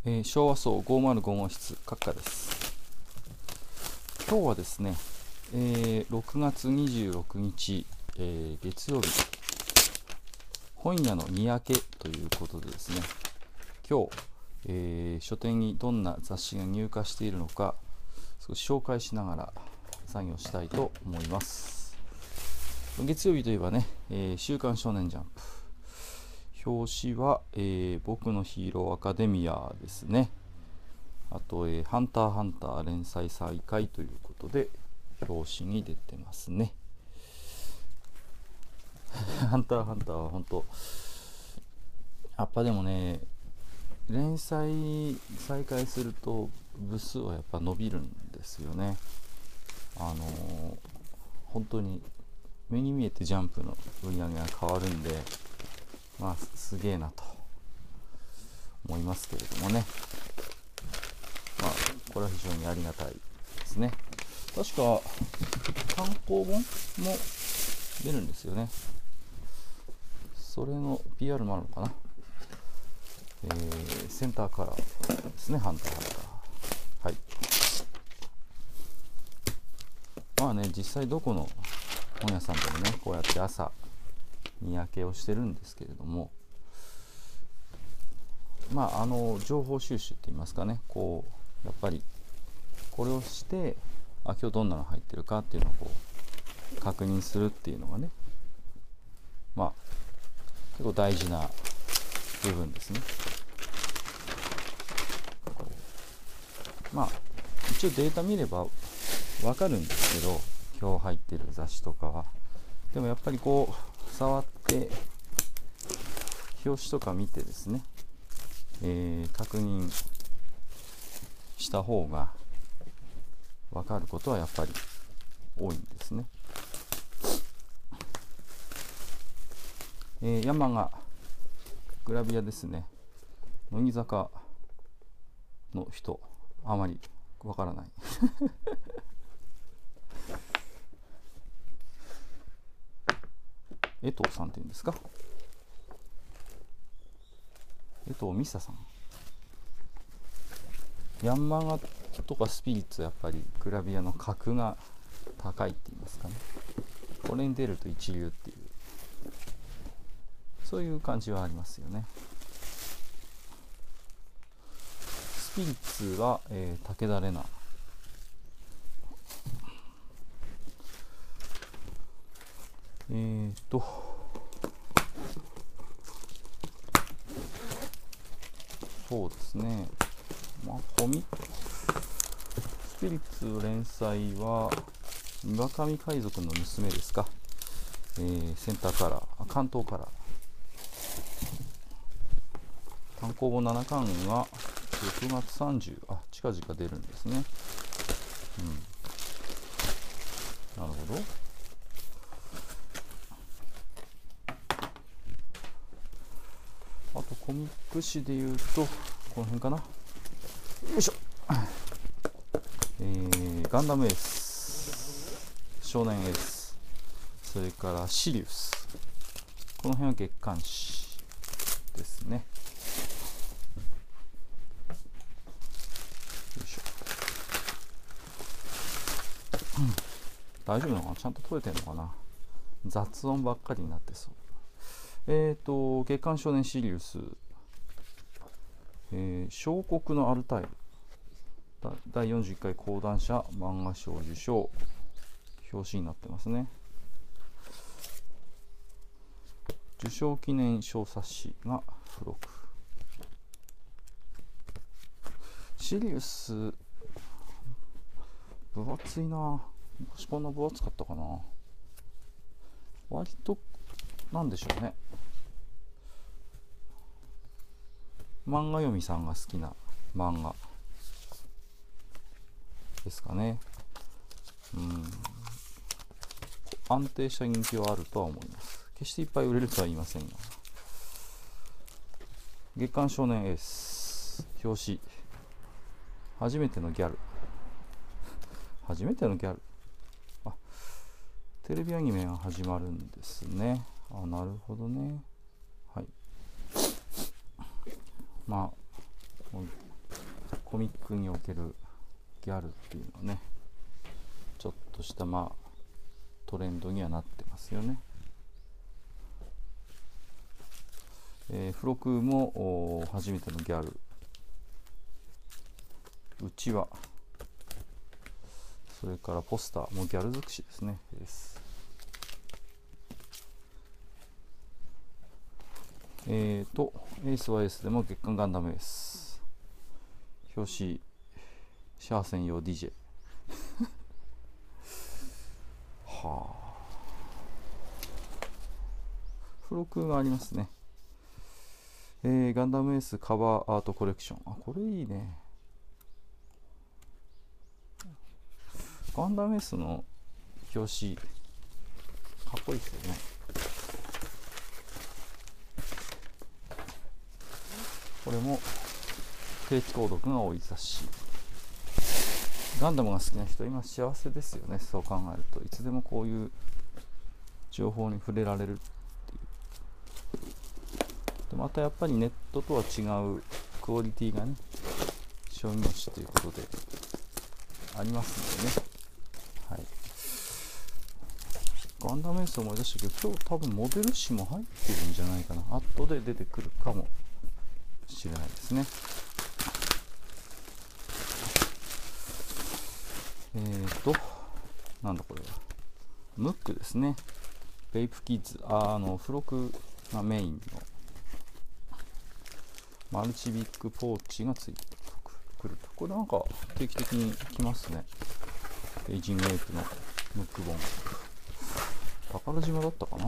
昭和層505号室閣下です。今日はですね、6月26日、月曜日、本屋の三宅ということでですね、今日、書店にどんな雑誌が入荷しているのか少し紹介しながら作業したいと思います。月曜日といえばね、週刊少年ジャンプ、表紙は、僕のヒーローアカデミアですね。あと、ハンターハンター連載再開ということで表紙に出てますね。ハンターハンターは本当やっぱでもね、連載再開すると部数はやっぱ伸びるんですよね。本当に目に見えてジャンプの売り上げが変わるんで、まあすげえなと思いますけれどもね。まあこれは非常にありがたいですね。確か単行本も出るんですよね。それの PR もあるのかな。センターカラーですね、ハンターハンター。はい。まあね、実際どこの本屋さんでもね、こうやって朝見分けをしてるんですけれども、まあ情報収集って言いますかね、こうやっぱりこれをして今日どんなの入ってるかっていうのをこう確認するっていうのがね、まあ結構大事な部分ですね。まあ一応データ見ればわかるんですけど、今日入ってる雑誌とかは。でもやっぱりこう触って表紙とか見てですね、確認した方が分かることはやっぱり多いんですね。山がグラビアですね。乃木坂の人あまりわからない江藤さんっていうんですか、江藤美沙さん。ヤンマガとかスピリッツはやっぱりグラビアの格が高いって言いますかね。これに出ると一流っていう、そういう感じはありますよね。スピリッツは、武田玲奈。そうですね。まあスピリッツ連載は村上海賊の娘ですか。センターカラー、関東カラー。単行本7巻が6月30、近々出るんですね。なるほど。あとコミック誌でいうとこの辺かな。よいしょ。ガンダムエース、少年エース、それからシリウス、この辺は月刊誌ですね。よいしょ。大丈夫なのかな、ちゃんと撮れてるのかな。雑音ばっかりになってそう。月刊少年シリウス、小国のアルタイル、第41回講談社漫画賞受賞、表紙になってますね。受賞記念小冊子が付録。シリウス分厚いな。昔こんな分厚かったかな。割となんでしょうね、漫画読みさんが好きな漫画ですかね。安定した人気はあるとは思います。決していっぱい売れるとは言いませんが。月刊少年エース表紙、初めてのギャル初めてのギャル、テレビアニメが始まるんですね。なるほどね。はい。まあコミックにおけるギャルっていうのはね、ちょっとしたトレンドにはなってますよね。付録も初めてのギャル、うちわ、それからポスターもギャル尽くしですね。エースはエースでも月刊ガンダムエース、表紙シャア専用 DJ はあ、付録がありますね。ガンダムエースカバーアートコレクション、これいいね。ガンダムエースの表紙かっこいいですよね。これも定期購読が多い雑誌。ガンダムが好きな人今幸せですよね。そう考えるといつでもこういう情報に触れられるっていう。でまたやっぱりネットとは違うクオリティがね、商業誌ということでありますのでね。はい、ガンダムエース思い出したけど、今日多分モデル誌も入ってるんじゃないかな。後で出てくるかもしれないですね。なんだこれは、ムックですね。ベイプキッズ、付録がメインのマルチビッグポーチがついてくると。これなんか定期的に来ますね。エイジングエイプのムック本、宝島だったかな。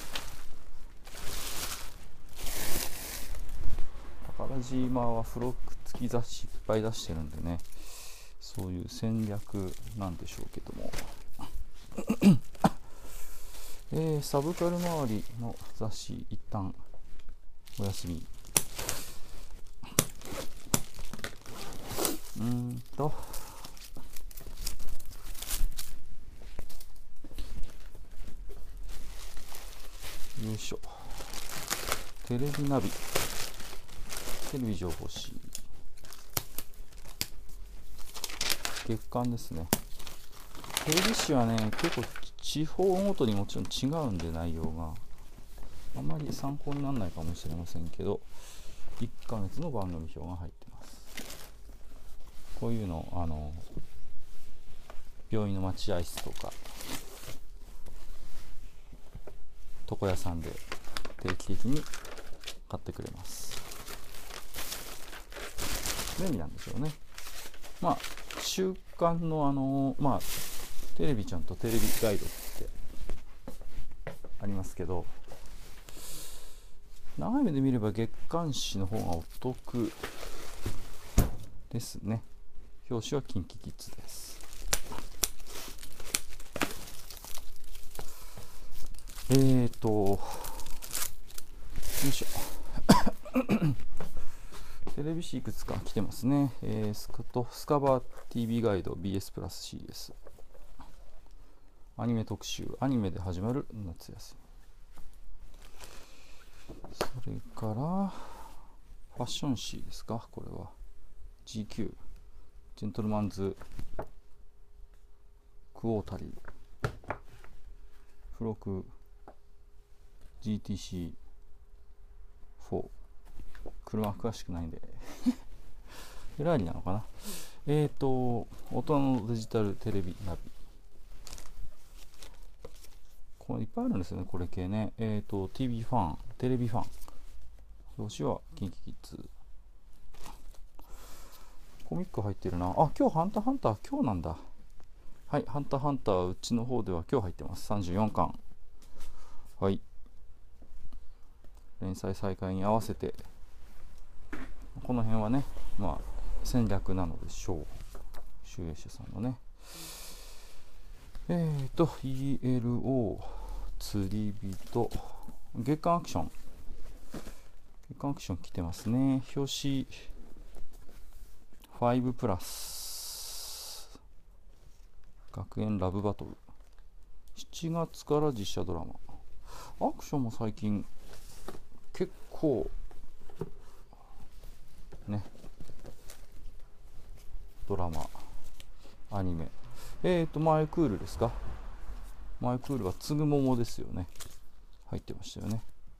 宝島は付録付き雑誌いっぱい出してるんでね、そういう戦略なんでしょうけどもサブカル周りの雑誌一旦お休み。よいしょ。テレビナビ、テレビ情報誌、月刊ですね。テレビ誌はね、結構地方ごとにもちろん違うんで、内容があまり参考にならないかもしれませんけど、1ヶ月の番組表が入ってます。こういうの病院の待合室とか床屋さんで定期的に買ってくれます。便利なんでしょうね。週刊のテレビちゃんとテレビガイドってありますけど、長い目で見れば月刊誌の方がお得ですね。表紙はキンキキッズです。よいしょテレビ誌いくつか来てますね。スカバー TV ガイド BS プラス CS、 アニメ特集、アニメで始まる夏休み。それからファッション誌ですか。これは GQ ジェントルマンズクォータリー、付録 GTC4、車詳しくないんでフェラーリなのかな。大人のデジタルテレビナビ、これいっぱいあるんですよね、これ系ね。TV ファン、テレビファン、表紙はキンキキッズ。コミック入ってるな。今日ハンターハンター今日なんだ。はい、ハンターハンターうちの方では今日入ってます。34巻。はい、連載再開に合わせてこの辺はね、戦略なのでしょう、集英社さんのね。ELO 釣り人、月刊アクション来てますね。表紙5プラス学園ラブバトル、7月から実写ドラマ。アクションも最近結構ねドラマ、アニメ。マイクールですか。マイクールはつぐももですよね。入ってましたよね。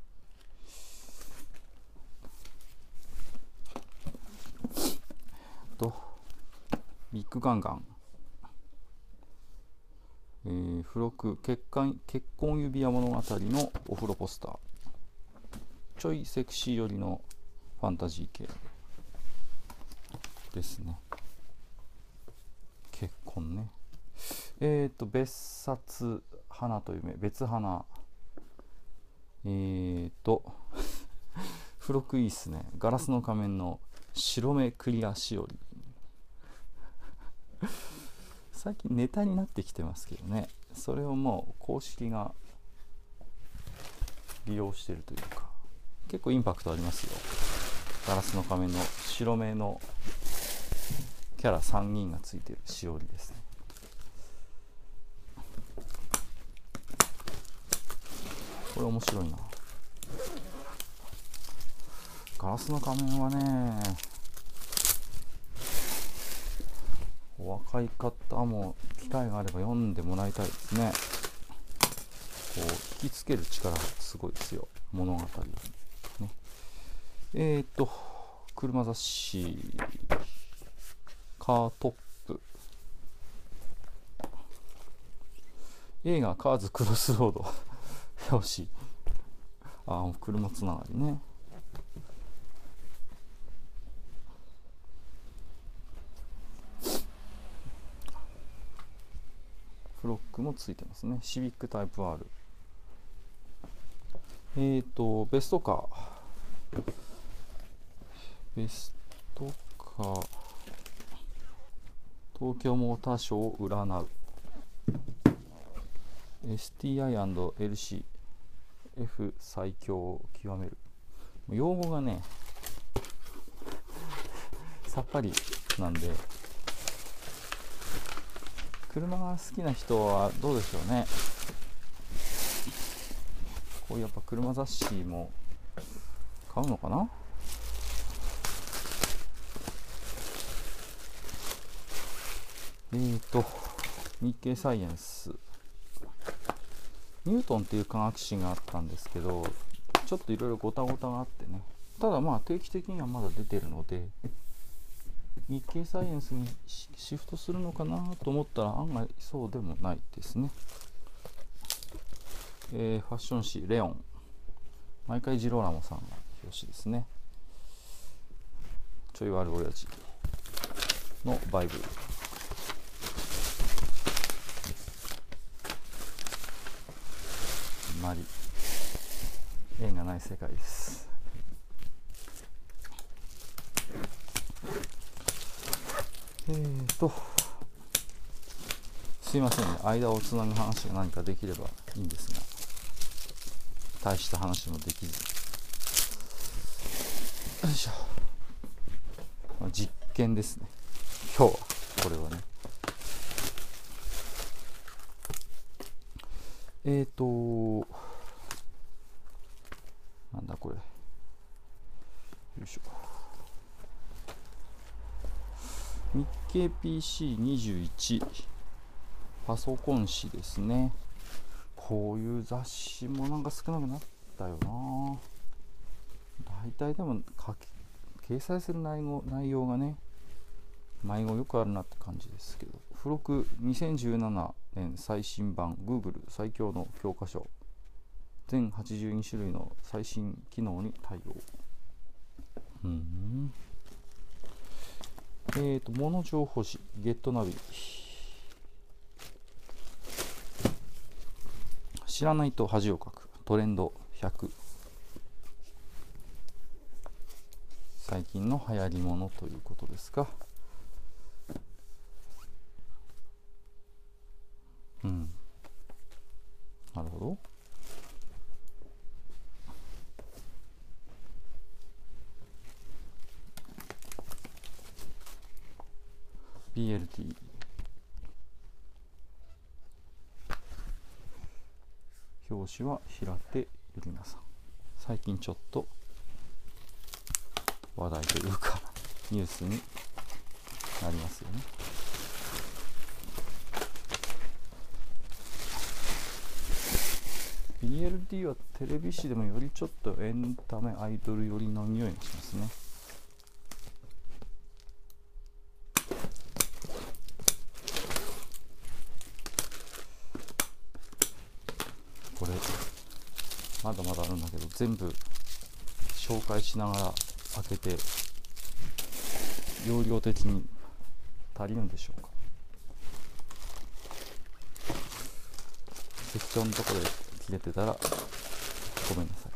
ビッグガンガン、付録結婚指輪物語のお風呂ポスター。ちょいセクシー寄りのファンタジー系ですね。結婚ね。別冊花と夢、別花。付録いいっすね。ガラスの仮面の白目クリアしおり。最近ネタになってきてますけどね。それをもう公式が利用してるというか、結構インパクトありますよ。ガラスの仮面の白目のキャラ3人がついてるしおりですね。これ面白いな。ガラスの仮面はね、お若い方も機会があれば読んでもらいたいですね。こう引きつける力がすごいですよ、物語ね。車雑誌カートップ、映画カーズクロスロード表紙、車つながりね。フロックもついてますね。シビックタイプ R。ベストカー。ベストカー。東京モーターショーを占う。STI&LC。F 最強を極める。用語がね、さっぱりなんで、車が好きな人はどうでしょうね。こういうやっぱ車雑誌も買うのかな。日経サイエンス、ニュートンっていう科学誌があったんですけど、ちょっといろいろごたごたがあってね。ただまあ定期的にはまだ出てるので、日経サイエンスにシフトするのかなと思ったら案外そうでもないですね。ファッション誌レオン、毎回ジローラモさんが表紙ですね。ちょい悪親父のバイブル。あまり縁がない世界です。すいませんね、間をつなぐ話が何かできればいいんですが、大した話もできず。よいしょ。実験ですね、今日は。これはね、なんだこれ。よいしょ。日経 PC21 パソコン誌ですね。こういう雑誌もなんか少なくなったよな。大体でも掲載する内容がね、迷子よくあるなって感じですけど。付録2017年最新版 Google 最強の教科書、全82種類の最新機能に対応。物情報誌ゲットナビ、知らないと恥をかくトレンド100、最近の流行り物ということですか。なるほど。BLT、 表紙は平手ゆりなさん。最近ちょっと話題というかニュースになりますよね。BLD はテレビ誌でもよりちょっとエンタメアイドル寄りの匂いがしますね。これまだまだあるんだけど、全部紹介しながら開けて容量的に足りるんでしょうか。適当のところで切れてたらごめんなさい。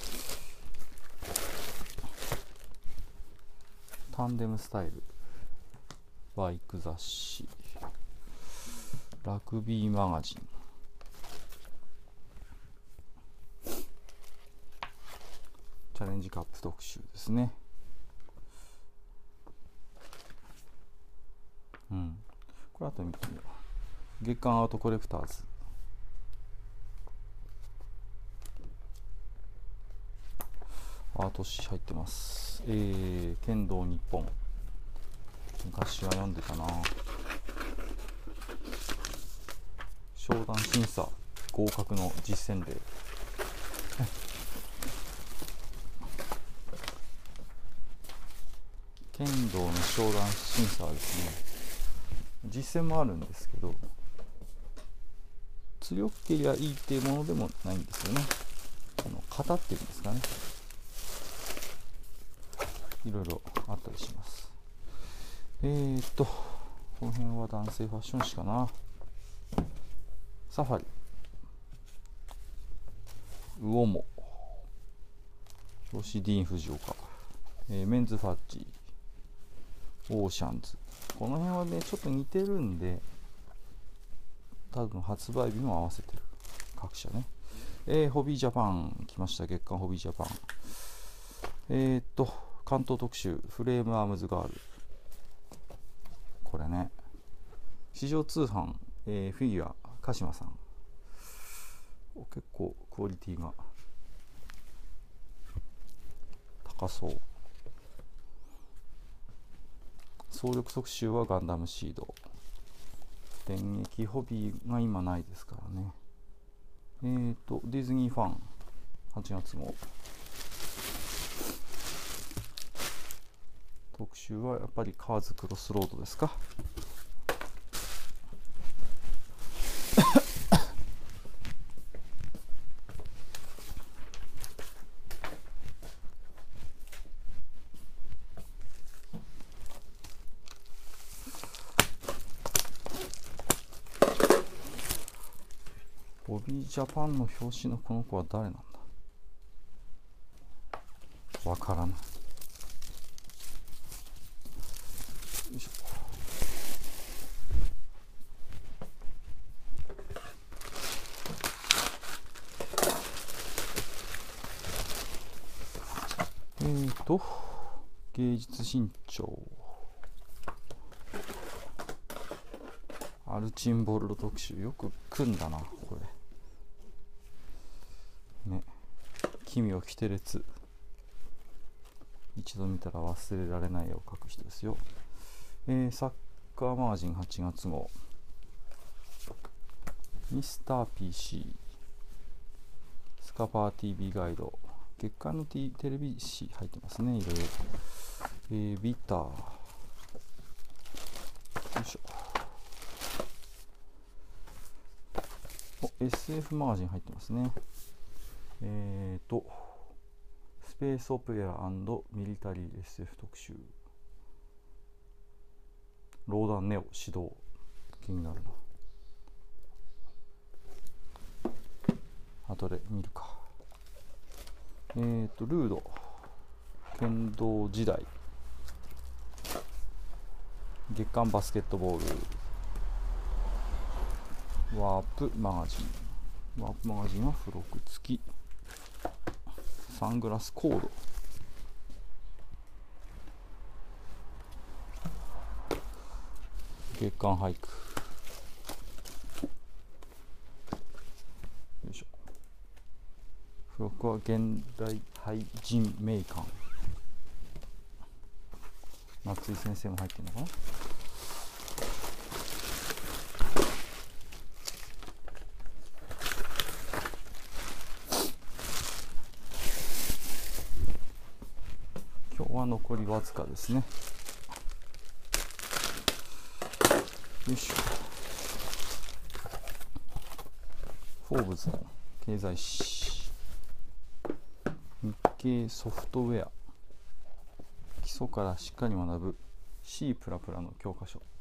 タンデムスタイル、バイク雑誌、ラグビーマガジン、チャレンジカップ特集ですね。これあと見てみよう。月刊アートコレクターズ、アート誌入ってます。剣道日本、昔は読んでたな。商談審査合格の実践例剣道の商談審査はですね、実践もあるんですけど、強ければいいっていうものでもないんですよね。型っていうんですかね、いろいろあったりします。この辺は男性ファッション誌かな。サファリ、ウオモ、表紙ディーン・フジオカ、メンズファッジ、オーシャンズ。この辺はねちょっと似てるんで、多分発売日も合わせてる、各社ね。ホビージャパン来ました。月刊ホビージャパン。関東特集、フレームアームズガール。これね、市場通販、フィギュア鹿島さん。結構クオリティが高そう。総力特集はガンダムシード。電撃ホビーが今ないですからね。ディズニーファン8月号。特集はやっぱりカーズクロスロードですか。ホビージャパンの表紙のこの子は誰なんだ、わからない。よいしょ。芸術新潮、アルチンボルド特集、よく組んだなこれね。奇妙奇天烈、一度見たら忘れられない絵を描く人ですよ。サッカーマガジン8月号、ミスター PC、スカパー TV ガイド、月刊の、テレビ誌入ってますね、いろいろ。ビター、よいしょ。SF マガジン入ってますね。スペースオペラ&ミリタリー SF 特集、ローダンネオ指導、気になるな、後で見るか。ルード、剣道時代、月刊バスケットボール、ワープマガジン、ワープマガジンは付録付き、サングラスコード、月刊俳句、よいしょ。付録は現代俳人名鑑、 松井先生も入ってるのかな。今日は残りわずかですね。よいしょ。フォーブズの経済誌、日経ソフトウェア、基礎からしっかり学ぶ C++ の教科書。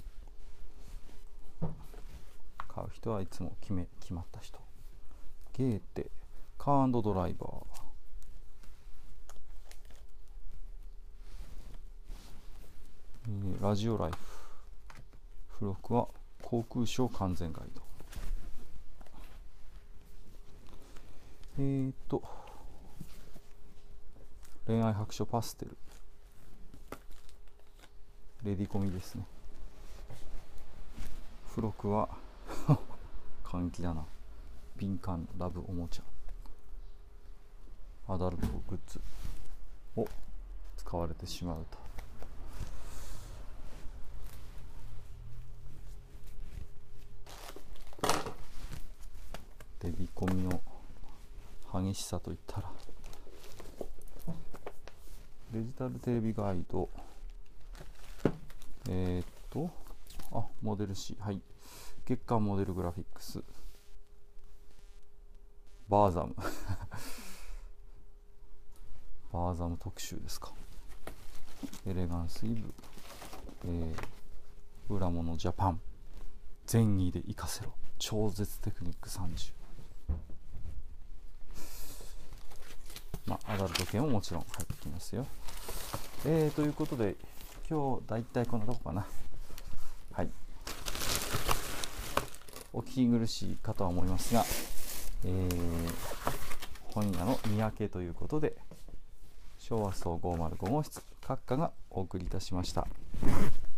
買う人はいつも決まった人。ゲーテ、カー&ドライバー、ラジオライフ、付録は航空ショー完全ガイド。恋愛白書パステル、レディコミですね。付録は換気だな、敏感ラブおもちゃ、アダルトグッズを使われてしまうと。レディコミの激しさといったら、デジタルテレビガイド、モデル誌、はい、月間モデルグラフィックス、バーザムバーザム特集ですか。エレガンスイブ、裏物ジャパン、善意で生かせろ超絶テクニック30。アダルト系ももちろん入ってきますよ。ということで今日だいたいこんなとこかな。はい、お聞き苦しいかとは思いますが、本屋の三宅ということで、昭和荘505号室閣下がお送りいたしました。